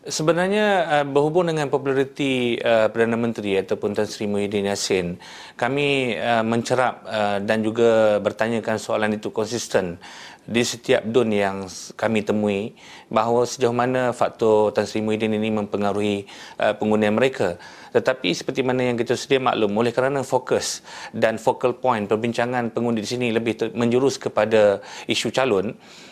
Sebenarnya berhubung dengan populariti Perdana Menteri ataupun Tan Sri Muhyiddin Yassin, kami mencerap dan juga bertanyakan soalan itu konsisten di setiap DUN yang kami temui, bahawa sejauh mana faktor Tan Sri Muhyiddin ini mempengaruhi pengundian mereka. Tetapi seperti mana yang kita sedia maklum, oleh kerana fokus dan focal point perbincangan pengundi di sini lebih menjurus kepada isu calon,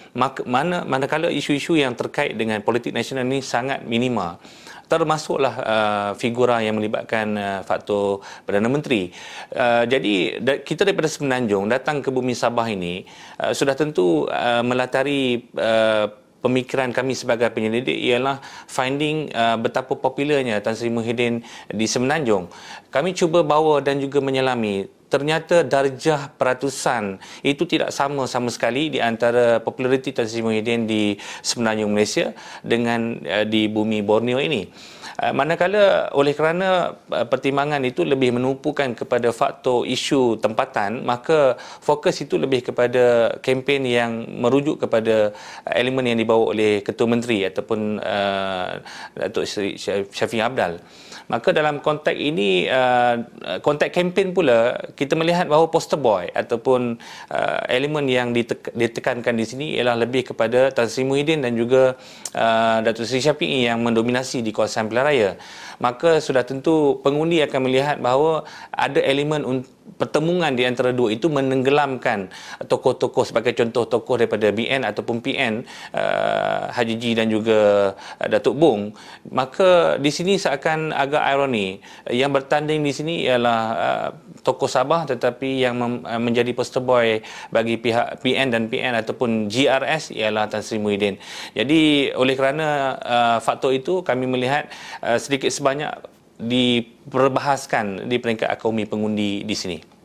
manakala isu-isu yang terkait dengan politik nasional ini sangat minima, termasuklah figura yang melibatkan faktor Perdana Menteri. Jadi kita daripada Semenanjung datang ke bumi Sabah ini sudah tentu melatari pemikiran kami sebagai penyelidik ialah finding betapa popularnya Tan Sri Muhyiddin di Semenanjung. Kami cuba bawa dan juga menyelami, ternyata darjah peratusan itu tidak sama sekali di antara populariti Tan Sri Muhyiddin di Semenanjung Malaysia dengan di bumi Borneo ini. Manakala oleh kerana pertimbangan itu lebih menumpukan kepada faktor isu tempatan, maka fokus itu lebih kepada kempen yang merujuk kepada elemen yang dibawa oleh Ketua Menteri ataupun Datuk Seri Shafie Apdal. Maka dalam konteks ini, konteks kempen pula, kita melihat bahawa poster boy ataupun elemen yang ditekankan di sini ialah lebih kepada Tan Sri Muhyiddin dan juga Datuk Seri Shafie yang mendominasi di kawasan pilihan raya. Maka sudah tentu pengundi akan melihat bahawa ada elemen pertemuan di antara dua itu menenggelamkan tokoh-tokoh, sebagai contoh tokoh daripada BN ataupun PN, Haji G dan juga Datuk Bong. Maka di sini seakan agak ironi, yang bertanding di sini ialah tokoh Sabah tetapi yang menjadi poster boy bagi pihak PN dan PN ataupun GRS ialah Tan Sri Muhyiddin. Jadi oleh kerana faktor itu, kami melihat sedikit sebanyak diperbahaskan di peringkat akaumi pengundi di sini.